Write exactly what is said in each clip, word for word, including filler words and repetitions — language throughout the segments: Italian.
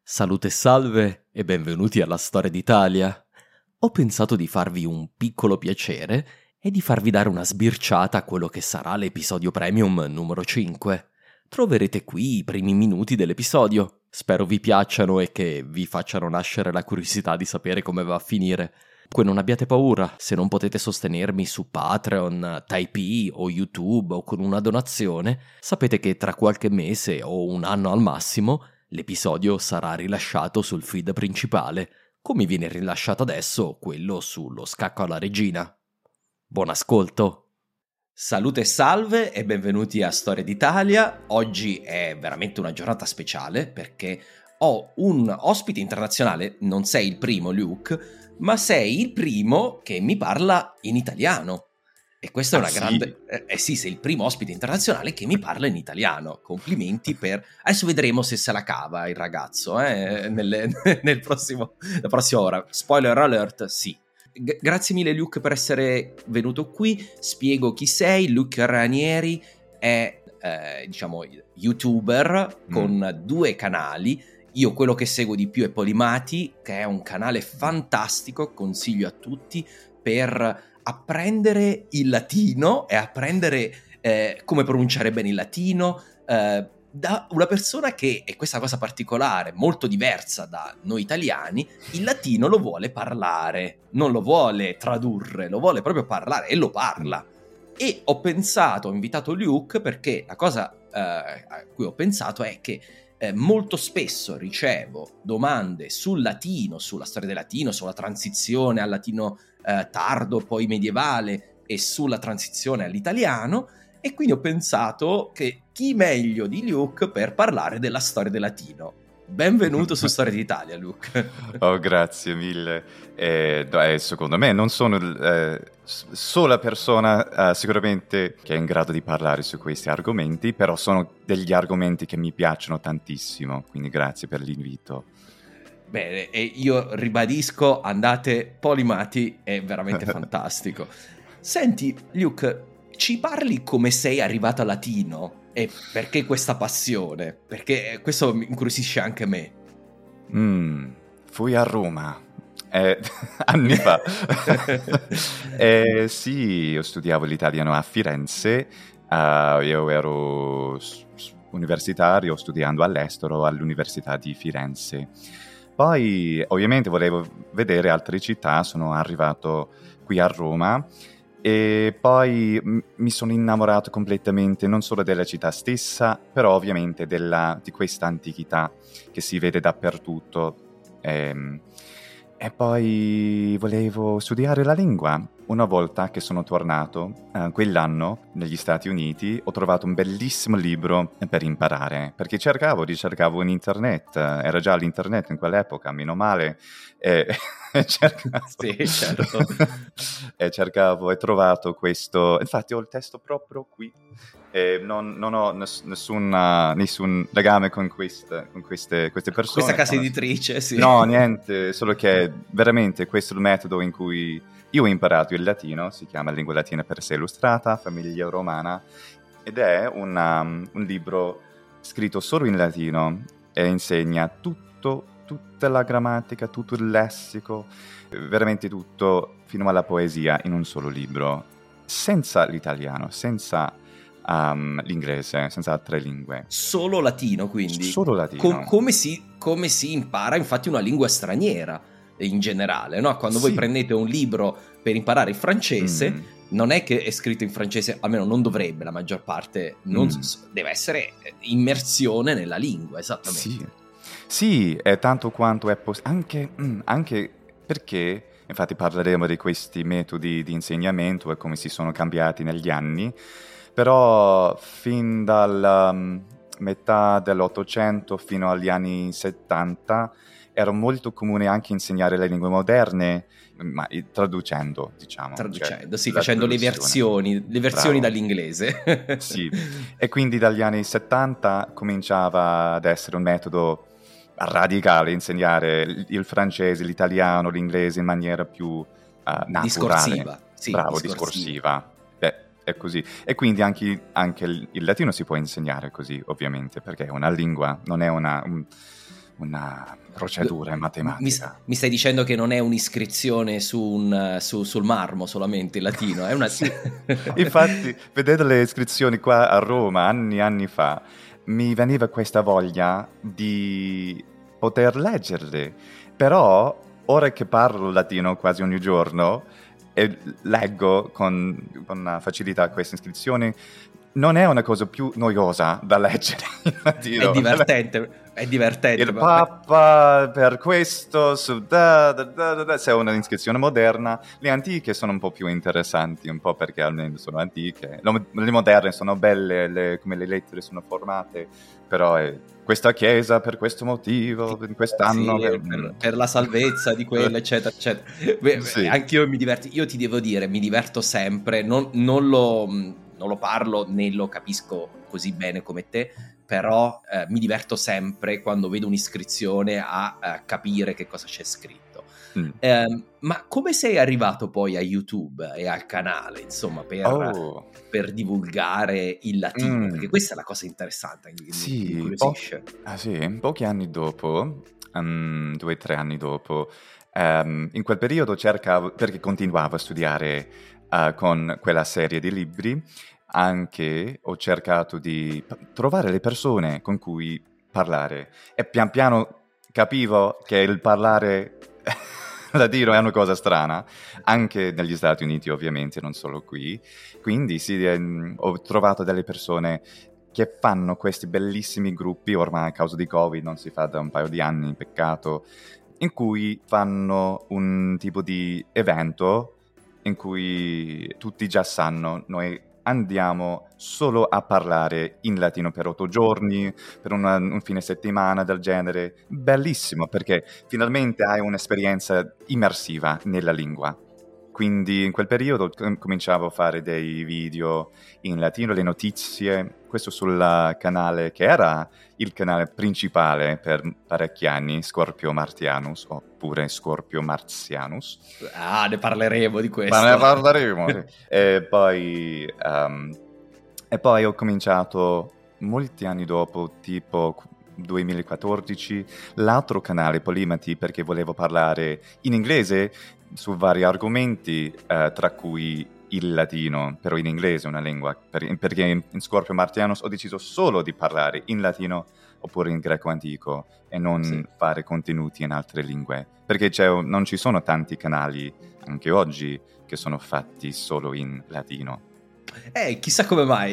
Salute e salve e benvenuti alla Storia d'Italia. Ho pensato di farvi un piccolo piacere e di farvi dare una sbirciata a quello che sarà l'episodio premium numero cinque. Troverete qui i primi minuti dell'episodio. Spero vi piacciono e che vi facciano nascere la curiosità di sapere come va a finire. Poi non abbiate paura, se non potete sostenermi su Patreon, Typee o YouTube o con una donazione, sapete che tra qualche mese o un anno al massimo l'episodio sarà rilasciato sul feed principale, come viene rilasciato adesso quello sullo Scacco alla Regina. Buon ascolto! Salute e salve e benvenuti a Storia d'Italia. Oggi è veramente una giornata speciale perché ho un ospite internazionale, non sei il primo Luke, ma sei il primo che mi parla in italiano. E questa è una ah, grande... Sì? Eh, eh sì, sei il primo ospite internazionale che mi parla in italiano. Complimenti per... Adesso vedremo se se la cava il ragazzo, eh, nelle, nel prossimo, la prossima ora. Spoiler alert, sì. G- grazie mille Luke per essere venuto qui. Spiego chi sei. Luke Ranieri è, eh, diciamo, youtuber con mm. due canali. Io quello che seguo di più è Polimati, che è un canale fantastico, consiglio a tutti, per apprendere il latino e apprendere eh, come pronunciare bene il latino eh, da una persona che, e questa è una cosa particolare, molto diversa da noi italiani, il latino lo vuole parlare, non lo vuole tradurre, lo vuole proprio parlare e lo parla. E ho pensato, ho invitato Luke perché la cosa eh, a cui ho pensato è che Eh, molto spesso ricevo domande sul latino, sulla storia del latino, sulla transizione al latino eh, tardo, poi medievale e sulla transizione all'italiano, e quindi ho pensato che chi meglio di Luke per parlare della storia del latino. Benvenuto su Storia d'Italia, Luke. Oh, grazie mille. Eh, eh, secondo me non sono eh, sola persona eh, sicuramente che è in grado di parlare su questi argomenti, però sono degli argomenti che mi piacciono tantissimo, quindi grazie per l'invito. Bene, e io ribadisco, andate Polimati, è veramente fantastico. Senti, Luke, ci parli come sei arrivato al latino? E perché questa passione? Perché questo mi incuriosisce anche me. Mm, fui a Roma eh, anni fa. eh, sì, io studiavo l'italiano a Firenze. Uh, io ero universitario studiando all'estero all'Università di Firenze. Poi ovviamente volevo vedere altre città, sono arrivato qui a Roma. E poi m- mi sono innamorato completamente non solo della città stessa, però ovviamente della, di questa antichità che si vede dappertutto. E, e poi volevo studiare la lingua. Una volta che sono tornato, eh, quell'anno, negli Stati Uniti, ho trovato un bellissimo libro per imparare, perché cercavo, ricercavo in internet, era già l'internet in quell'epoca, meno male, e cercavo, sì, certo. e cercavo e trovato questo, infatti ho il testo proprio qui, e non, non ho ness- nessuna, nessun legame con, queste, con queste, queste persone. Questa casa editrice, sì. No, niente, solo che veramente questo è il metodo in cui io ho imparato il latino, si chiama Lingua Latina per sé illustrata, Famiglia Romana, ed è una, un libro scritto solo in latino e insegna tutto, tutta la grammatica, tutto il lessico, veramente tutto, fino alla poesia in un solo libro, senza l'italiano, senza um, l'inglese, senza altre lingue. Solo latino, quindi? Solo latino. Com- come, si, come si impara, infatti, una lingua straniera? In generale, no? Quando sì. voi prendete un libro per imparare il francese, mm. non è che è scritto in francese, almeno non dovrebbe, la maggior parte, non mm. so, deve essere immersione nella lingua, esattamente. Sì, sì, è tanto quanto è possibile, anche, mm, anche perché, infatti parleremo di questi metodi di insegnamento e come si sono cambiati negli anni, però fin dalla um, metà dell'Ottocento fino agli anni settanta era molto comune anche insegnare le lingue moderne, ma traducendo, diciamo. Traducendo, cioè, sì, facendo le versioni, le versioni Bravo. dall'inglese. Sì, e quindi dagli anni settanta cominciava ad essere un metodo radicale, insegnare il francese, l'italiano, l'inglese in maniera più uh, naturale. Discorsiva. Sì, Bravo, discorsiva. discorsiva. Beh, è così. E quindi anche, anche il, il latino si può insegnare così, ovviamente, perché è una lingua, non è una... Un, una procedura matematica. Mi, mi stai dicendo che non è un'iscrizione su un, su, sul marmo solamente in latino, è una... Sì. Infatti, vedete le iscrizioni qua a Roma anni e anni fa, mi veniva questa voglia di poter leggerle, però ora che parlo latino quasi ogni giorno e leggo con, con facilità queste iscrizioni, non è una cosa più noiosa da leggere in latino. È divertente, è divertente. Il Papa per questo, su da, da, da, da, se è una iscrizione moderna. Le antiche sono un po' più interessanti, un po' perché almeno sono antiche. Le moderne sono belle, le, come le lettere sono formate, però è questa chiesa per questo motivo, in quest'anno... Sì, per, per la salvezza di quella, eccetera, eccetera. Sì. Anch'io mi diverto, io ti devo dire, mi diverto sempre, non, non lo... non lo parlo né lo capisco così bene come te, però eh, mi diverto sempre quando vedo un'iscrizione a, a capire che cosa c'è scritto. Mm. Eh, ma come sei arrivato poi a YouTube e al canale, insomma, per, oh. per divulgare il latino? Mm. Perché questa è la cosa interessante, mi, sì, mi incuriosisce. Po- ah, sì, pochi anni dopo, um, due o tre anni dopo, um, in quel periodo cercavo, perché continuavo a studiare Uh, con quella serie di libri, anche ho cercato di p- trovare le persone con cui parlare e pian piano capivo che il parlare latino è una cosa strana, anche negli Stati Uniti ovviamente, non solo qui. Quindi sì, ehm, ho trovato delle persone che fanno questi bellissimi gruppi, ormai a causa di Covid non si fa da un paio di anni, peccato, in cui fanno un tipo di evento in cui tutti già sanno, noi andiamo solo a parlare in latino per otto giorni, per una, un fine settimana del genere. Bellissimo, perché finalmente hai un'esperienza immersiva nella lingua. Quindi in quel periodo com- cominciavo a fare dei video in latino, le notizie, questo sul canale che era il canale principale per parecchi anni, Scorpio Martianus, oppure Scorpio Martianus. Ah, ne parleremo di questo. Ma ne parleremo, sì. e, poi, um, e poi ho cominciato molti anni dopo, tipo duemilaquattordici, l'altro canale Polimati, perché volevo parlare in inglese su vari argomenti, eh, tra cui il latino, però in inglese una lingua, per, perché in, in Scorpio Martianus ho deciso solo di parlare in latino oppure in greco antico e non sì. fare contenuti in altre lingue, perché c'è, non ci sono tanti canali anche oggi che sono fatti solo in latino. Eh, chissà come mai.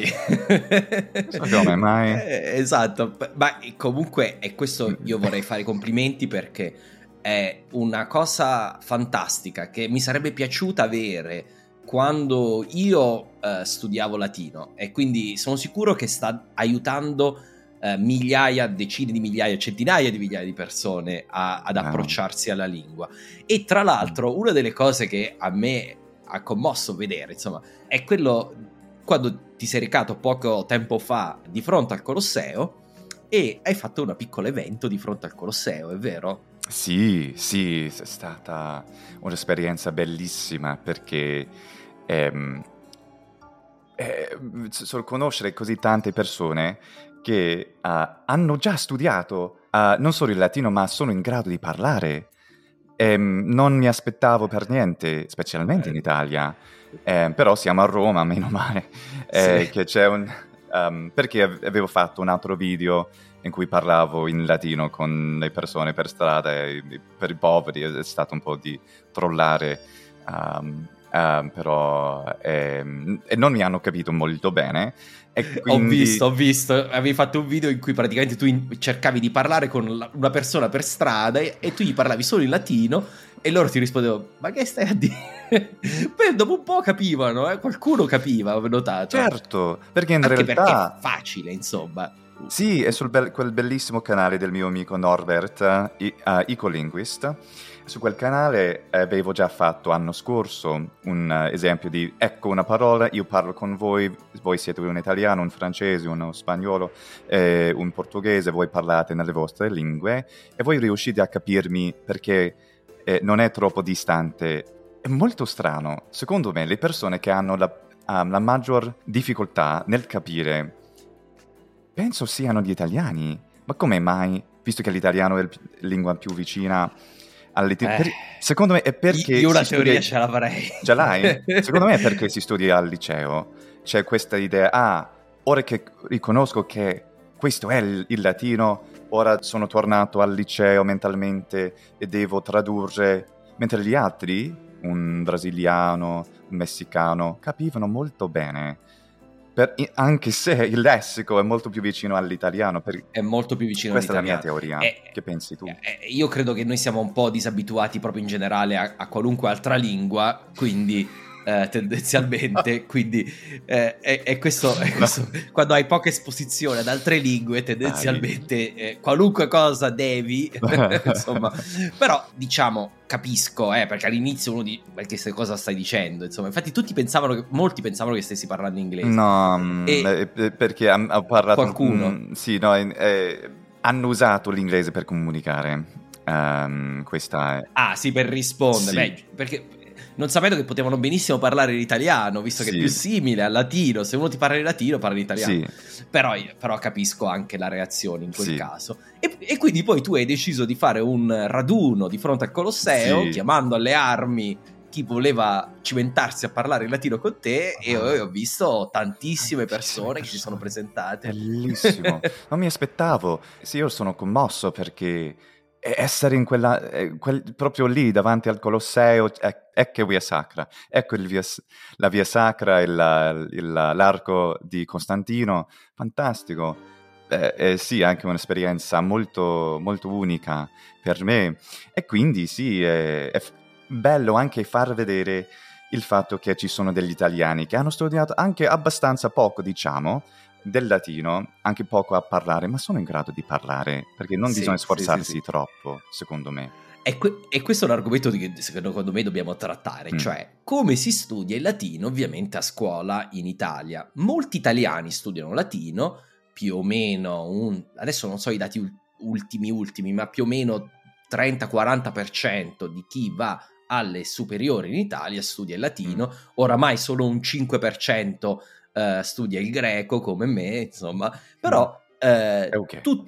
Chissà come mai. Eh, esatto, ma comunque è questo, io vorrei fare i complimenti perché è una cosa fantastica che mi sarebbe piaciuta avere quando io eh, studiavo latino, e quindi sono sicuro che sta aiutando eh, migliaia, decine di migliaia, centinaia di migliaia di persone a, ad approcciarsi alla lingua. E tra l'altro una delle cose che a me ha commosso vedere, insomma, è quello quando ti sei recato poco tempo fa di fronte al Colosseo e hai fatto un piccolo evento di fronte al Colosseo, è vero? Sì, sì, è stata un'esperienza bellissima perché ehm, eh, solo conoscere così tante persone che uh, hanno già studiato uh, non solo il latino ma sono in grado di parlare. Ehm, non mi aspettavo per niente, specialmente in Italia, eh, però siamo a Roma, meno male, eh, sì. che c'è un... Um, perché avevo fatto un altro video in cui parlavo in latino con le persone per strada e per i poveri, è stato un po' di trollare, um, um, però ehm, e non mi hanno capito molto bene. E quindi... Ho visto, ho visto, avevi fatto un video in cui praticamente tu in- cercavi di parlare con la- una persona per strada e-, e tu gli parlavi solo in latino e loro ti rispondevano, ma che stai a dire? Poi dopo un po' capivano, eh? Qualcuno capiva, ho notato. Certo, perché in Anche realtà... perché è facile, insomma. Sì, è sul be- quel bellissimo canale del mio amico Norbert, uh, I- uh, Ecolinguist. Su quel canale avevo già fatto l'anno scorso un uh, esempio di ecco una parola, io parlo con voi, voi siete un italiano, un francese, uno spagnolo, eh, un portoghese, voi parlate nelle vostre lingue e voi riuscite a capirmi perché eh, non è troppo distante. È molto strano. Secondo me le persone che hanno la, um, la maggior difficoltà nel capire penso siano gli italiani. Ma come mai visto che l'italiano è la lingua più vicina all'italiano. Eh, Per... Secondo me è perché... io una si teoria studia... ce l'avrei. Ce l'hai? Secondo me è perché si studia al liceo. C'è questa idea, ah, ora che riconosco che questo è il, il latino, ora sono tornato al liceo mentalmente e devo tradurre, mentre gli altri, un brasiliano, un messicano, capivano molto bene, per, anche se il lessico è molto più vicino all'italiano. Per... È molto più vicino Questa all'italiano. è la mia teoria, Eh, che pensi tu? eh, io credo che noi siamo un po' disabituati proprio in generale a, a qualunque altra lingua, quindi... Eh, tendenzialmente, quindi eh, è, è questo, è questo no. Quando hai poca esposizione ad altre lingue, tendenzialmente eh, qualunque cosa devi, insomma, però diciamo capisco, eh, perché all'inizio uno dice perché cosa stai dicendo, insomma, infatti tutti pensavano che, molti pensavano che stessi parlando inglese. No, e perché ho parlato qualcuno mh, sì, no, eh, hanno usato l'inglese per comunicare. Um, questa è... Ah, sì, per rispondere, sì. Beh, perché non sapendo che potevano benissimo parlare l'italiano, visto che sì. è più simile al latino. Se uno ti parla in latino, parla in italiano. Sì. Però, però capisco anche la reazione in quel sì. caso. E, e quindi poi tu hai deciso di fare un raduno di fronte al Colosseo, sì. chiamando alle armi chi voleva cimentarsi a parlare in latino con te, oh. e ho, ho visto tantissime persone che si sono presentate. Bellissimo. Non mi aspettavo. Sì, io sono commosso perché... essere in quella, quel, proprio lì davanti al Colosseo, è, è che via sacra, ecco il via, la via sacra e la, il, l'arco di Costantino, fantastico. Eh, eh, sì, anche un'esperienza molto, molto unica per me, e quindi sì, è, è bello anche far vedere il fatto che ci sono degli italiani che hanno studiato anche abbastanza poco, diciamo, del latino, anche poco a parlare, ma sono in grado di parlare, perché non sì, bisogna sforzarsi sì, sì, sì. troppo, secondo me. E, que- e questo è un argomento che secondo me dobbiamo trattare, mm. cioè come si studia il latino ovviamente a scuola in Italia. Molti italiani studiano latino, più o meno, un, adesso non so i dati ultimi ultimi, ma più o meno trenta quaranta per cento di chi va alle superiori in Italia studia il latino, mm. oramai solo un cinque per cento Uh, studia il greco come me, insomma, però uh, okay. tu,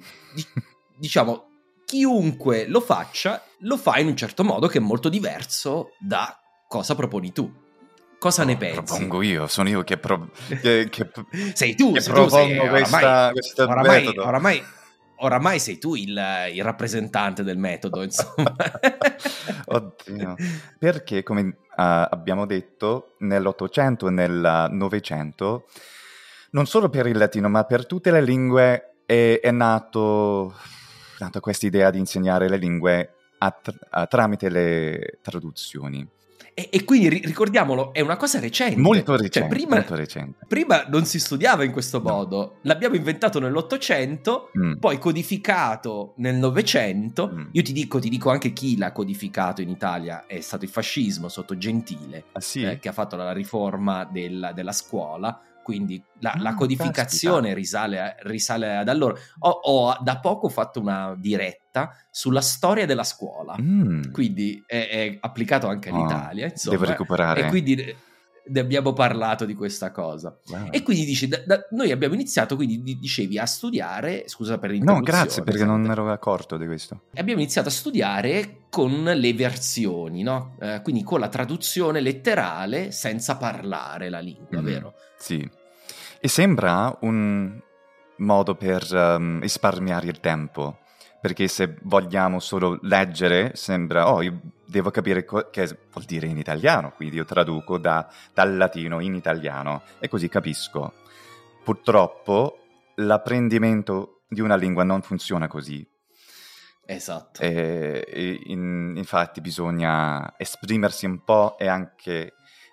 diciamo, chiunque lo faccia, lo fa in un certo modo che è molto diverso da cosa proponi tu. Cosa oh, ne pensi? Propongo io, sono io che, pro- che, che sei tu, che sei propongo tu, sei, questa, oramai, questo oramai, metodo. Oramai, oramai sei tu il, il rappresentante del metodo, insomma. Oddio. Perché, come uh, abbiamo detto, nell'Ottocento e nel Novecento, non solo per il latino, ma per tutte le lingue, è, è nato, nato questa idea di insegnare le lingue a tra- a, tramite le traduzioni. E, e quindi ricordiamolo, è una cosa recente. Molto recente, cioè, prima, molto recente. Prima non si studiava in questo no. modo. L'abbiamo inventato nell'Ottocento, mm. poi codificato nel Novecento. Mm. Io ti dico, ti dico anche chi l'ha codificato in Italia. È stato il fascismo sotto Gentile, ah, sì? eh, che ha fatto la riforma della, della scuola. Quindi la, ah, la codificazione risale, risale ad allora. Ho, ho da poco fatto una diretta sulla storia della scuola, mm. quindi è, è applicato anche all'Italia. Oh, insomma, devo recuperare. E quindi ne abbiamo parlato di questa cosa. Wow. E quindi dici, da, da, noi abbiamo iniziato, quindi dicevi, a studiare, scusa per l'interruzione. No, grazie, perché sempre. Non ero accorto di questo. E abbiamo iniziato a studiare con le versioni, no? Eh, quindi con la traduzione letterale senza parlare la lingua, mm. vero? Sì. E sembra un modo per um, risparmiare il tempo, perché se vogliamo solo leggere, sembra, oh, io devo capire co- che vuol dire in italiano, quindi io traduco da, dal latino in italiano e così capisco. Purtroppo l'apprendimento di una lingua non funziona così. Esatto. E, e in, infatti bisogna esprimersi un po' e anche,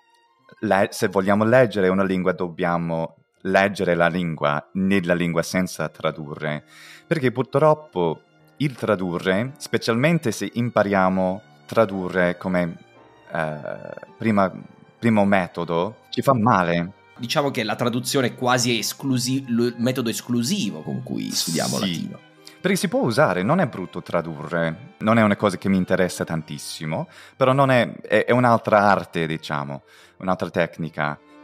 le- se vogliamo leggere una lingua dobbiamo leggere la lingua nella lingua senza tradurre, perché purtroppo il tradurre, specialmente se impariamo a tradurre come eh, prima, primo metodo, ci fa male. Diciamo che la traduzione è quasi esclusi- il metodo esclusivo con cui studiamo sì. latino. Perché si può usare, non è brutto tradurre, non è una cosa che mi interessa tantissimo, però non è, è, è un'altra arte, diciamo, un'altra tecnica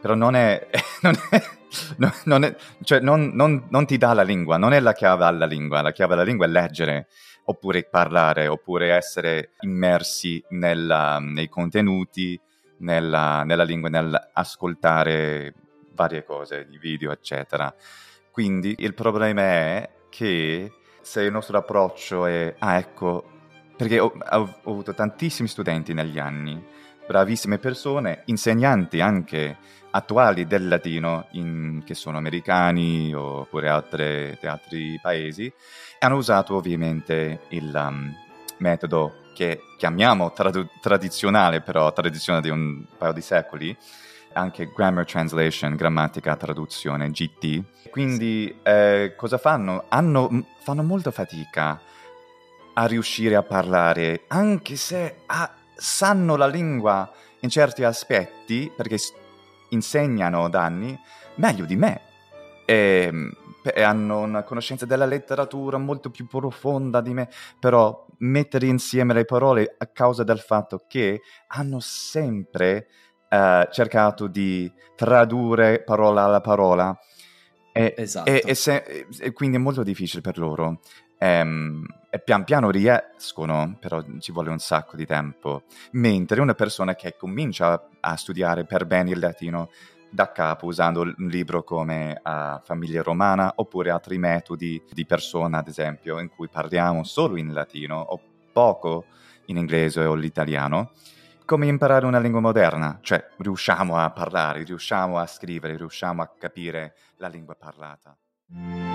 però non è, non è, no, non, è cioè non, non, non ti dà la lingua, non è la chiave alla lingua, la chiave alla lingua è leggere, oppure parlare, oppure essere immersi nella, nei contenuti, nella, nella lingua, nell'ascoltare varie cose, i video, eccetera. Quindi il problema è che se il nostro approccio è, ah ecco, perché ho, ho, ho avuto tantissimi studenti negli anni, bravissime persone, insegnanti anche attuali del latino, in, che sono americani oppure altre, di altri paesi, hanno usato ovviamente il um, metodo che chiamiamo tradu- tradizionale, però tradizionale di un paio di secoli, anche Grammar Translation, grammatica traduzione, G T. Quindi eh, cosa fanno? Hanno, fanno molta fatica a riuscire a parlare, anche se ah, sanno la lingua in certi aspetti, perché insegnano da anni, meglio di me. E, e hanno una conoscenza della letteratura molto più profonda di me, però mettere insieme le parole a causa del fatto che hanno sempre uh, cercato di tradurre parola alla parola, e, esatto. e, e, se, e quindi è molto difficile per loro. Um, e pian piano riescono, però ci vuole un sacco di tempo, mentre una persona che comincia a, a studiare per bene il latino da capo usando un libro come uh, Famiglia Romana oppure altri metodi di persona, ad esempio, in cui parliamo solo in latino o poco in inglese o l'italiano, come imparare una lingua moderna, cioè riusciamo a parlare, riusciamo a scrivere, riusciamo a capire la lingua parlata.